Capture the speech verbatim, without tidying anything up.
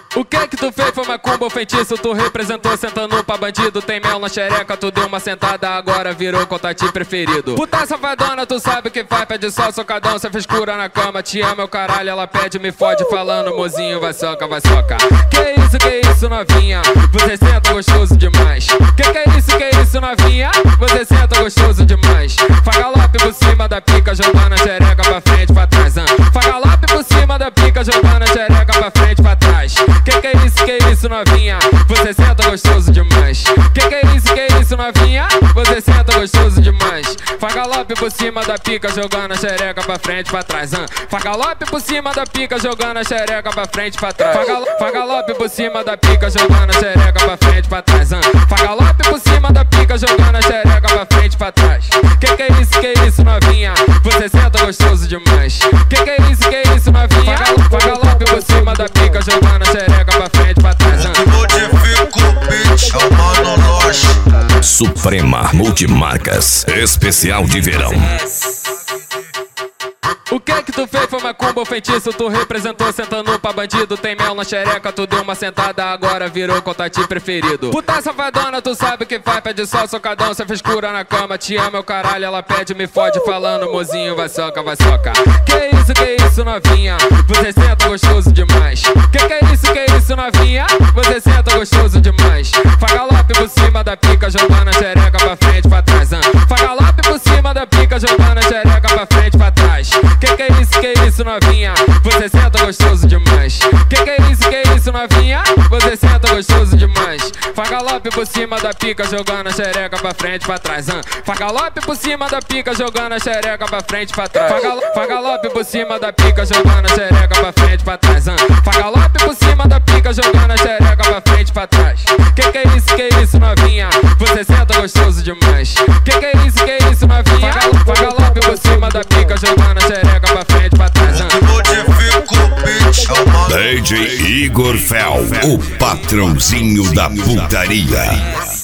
O que que tu fez foi macumba ou feitiço? Tu representou sentando pra bandido. Tem mel na xereca, tu deu uma sentada, agora virou contatinho preferido. Puta safadona, tu sabe o que faz, pede só socadão. Cê fez cura na cama, te ama, meu caralho. Ela pede, me fode, falando, mozinho, vai soca, vai soca. Que isso, que isso, novinha? Você senta gostoso demais. Que que é isso, que é isso, novinha? Você senta gostoso demais. Fagalope por cima da pica, jogando a xereca pra frente, pra trás. Hein? Fagalope por cima da pica, jogando a xereca pra frente, pra trás. Que que é isso, que é isso, novinha? Você senta gostoso demais. Que que é isso, que é isso, novinha? Você senta gostoso demais. Fagalope por cima da pica, jogando a xereca pra frente, pra trás. Hein? Fagalope por cima da pica, jogando a xereca pra frente, pra trás. Fagal Fagalope por cima da pica, jogando a xereca pra frente, pra trás. Hein? Fagalope por cima da pica, jogando a xereca pra frente, pra trás. Que que é isso, que é isso, novinha? Você senta gostoso demais. Que que é isso, que é isso, novinha? Fagalope por cima da pica, jogando a xereca pra frente, pra trás. Modifico o beat, chamando nós. Suprema Multimarcas, especial de verão. O que que tu fez foi macumba ou feitiço? Tu representou sentando pra bandido. Tem mel na xereca, tu deu uma sentada, agora virou contatinho preferido. Puta safadona, tu sabe o que faz, pede só socadão. Cê fez cura na cama, te ama, meu caralho. Ela pede, me fode, falando, mozinho, vai soca, vai soca. Que isso, que isso, novinha? Você senta gostoso demais. Que que é isso, que é isso, novinha? Você senta gostoso demais. Fagalope por cima da pica, jogando a xereca pra frente, pra trás. Hein? Fagalope por cima da pica, jogando a xereca pra frente, pra trás. Que que é isso, que é isso, novinha? Você senta gostoso demais. Que que é isso, que é isso, novinha? Você senta gostoso demais. Fagalope por cima da pica, jogando a xereca pra frente, pra trás. Hein? Fagalope por cima da pica, jogando a xereca pra frente, pra trás. Fagal Fagalope por cima da pica, jogando a xereca pra frente, pra trás. Hein? Fagalope por cima da pica, jogando a xereca pra frente, pra trás. Que que é isso, que é isso, novinha? Você senta gostoso demais. Que que é isso, que é isso, novinha? Fagalope por cima da pica, jogando a xereca pra frente, pra trás. Modifico o beat, chamando D J Igor Fel, o patrãozinho da putaria.